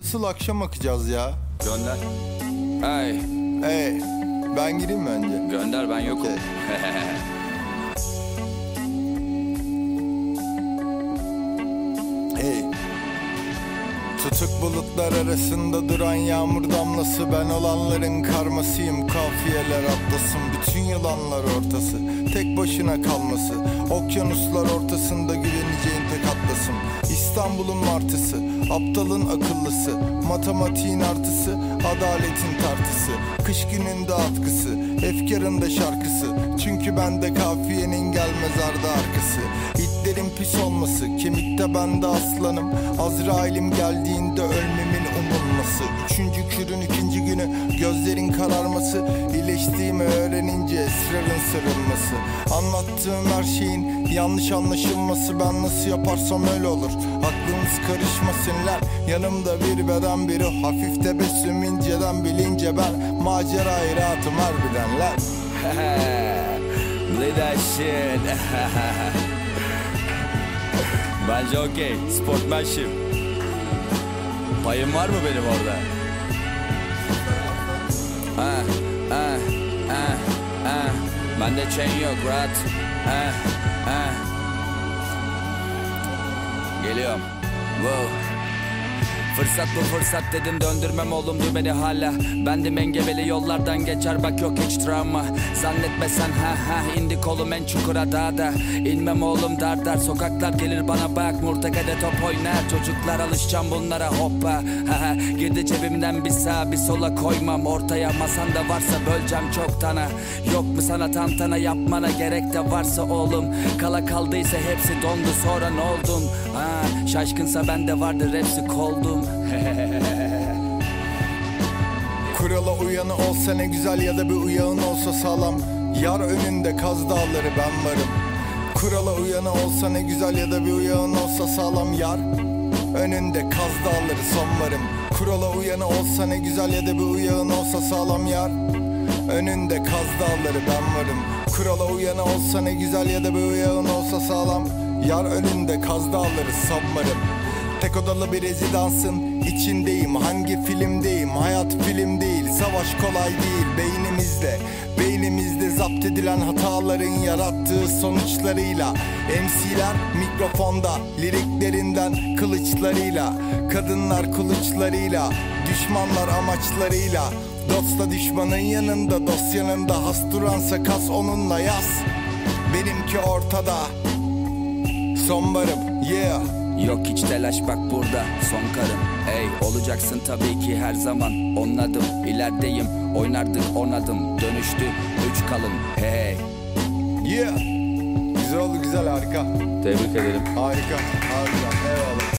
Nasıl akşam akacağız ya? Gönder. Hey. Hey, ben gireyim mi önce? Gönder, ben yokum. Hey. Tutuk bulutlar arasında duran yağmur damlası, ben olanların karmasıyım. Kafiyeler atlasın, bütün yılanlar ortası, tek başına kalması. Okyanuslar ortasında güveneceğin tek atlasım. İstanbul'un martısı, aptalın akıllısı, matematiğin artısı, adaletin tartısı. Kış gününde atkısı, efkarın da şarkısı. Çünkü bende kafiyenin gelmez ardı arkası. İtlerin pis olması, kemikte bende aslanım. Azrail'im geldiğinde ölmemin umulması. Üçüncü kürün ikinci günü gözlerin kararması. İyileştiğimi öğrenince esrarın sarılması. Anlattığım her şeyin yanlış anlaşılması. Ben nasıl yaparsam öyle olur, aklımız karışmasınlar. Yanımda bir beden biri, hafif tebessüm inceden. Bilince ben macerayı rahatım harbiden lan. Play that shit. Bence okey. Sportmanship. Payım var mı benim orada? Bende chain yok, rahat. Geliyorum. Wow. Fırsat bu fırsat dedim, döndürmem oğlum dümeni hala. Bendim engebeli yollardan geçer, bak yok hiç travma. Zannetme sen indi kolum en çukura dağda. İnmem oğlum dar dar, sokaklar gelir bana bak. Murtakede top oynar çocuklar, alışacağım bunlara hoppa. Girdi cebimden bir sağa bir sola koymam ortaya. Masanda varsa böleceğim çoktana. Yok mu sana tantana yapmana, gerek de varsa oğlum. Kala kaldıysa hepsi dondu, sonra ne oldun? Şaşkınsa bende vardır hepsi koldum. Kurala uyanı olsa ne güzel, ya da bir uyağın olsa sağlam. Yar önünde Kaz Dağları, ben varım. Kurala uyanı olsa ne güzel, ya da bir uyağın olsa sağlam. Yar önünde Kaz Dağları, son varım. Kurala uyanı olsa ne güzel, ya da bir uyağın olsa sağlam. Yar önünde Kaz Dağları, ben varım. Kurala uyanı olsa ne güzel, ya da bir uyağın olsa sağlam. Yar önünde Kaz Dağları, son varım. Tek odalı bir rezidansın içindeyim. Hangi filmdeyim? Hayat film değil, savaş kolay değil. Beynimizde zapt edilen hataların yarattığı sonuçlarıyla. MC'ler mikrofonda, liriklerinden kılıçlarıyla. Kadınlar kılıçlarıyla, düşmanlar amaçlarıyla. Dostla düşmanın yanında, dost yanında. Has duransa kas onunla yaz. Benimki ortada, son varım, yeah. Yok hiç telaş bak burada son karım. Ey olacaksın tabii ki her zaman. Onladım ilerideyim, oynardık 10 adım. Dönüştü 3 kalın hey. Yeah. Güzel oldu, güzel, harika. Tebrik ederim. Harika, harbiden, eyvallah.